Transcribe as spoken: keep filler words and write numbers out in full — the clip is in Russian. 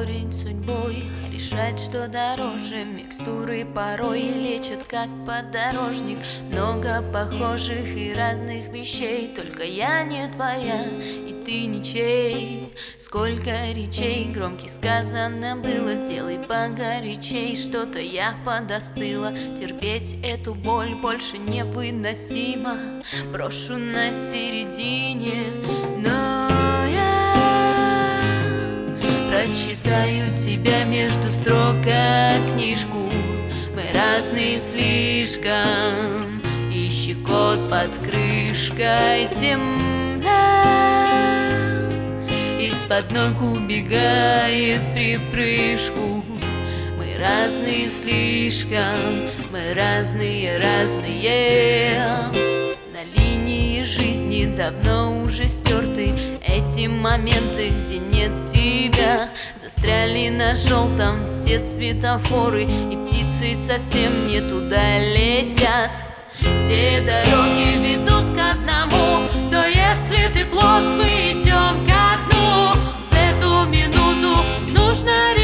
парень судьбой решать, что дороже. Микстуры порой лечат, как подорожник. Много похожих и разных вещей, только я не твоя, и ты ничей. Сколько речей громких сказано было, сделай погорячей. Что-то я подостыла, терпеть эту боль больше невыносимо. Брошу на середине, но прочитаю тебя между строк, как книжку. Мы разные слишком, и щекот под крышкой земля из-под ног убегает в припрыжку. Мы разные слишком, мы разные, разные. На линии жизни давно уже стерты эти моменты, где нет тебя. Застряли на желтом все светофоры, и птицы совсем не туда летят. Все дороги ведут к одному, но если ты плод, мы идем ко дну. В эту минуту нужно решить,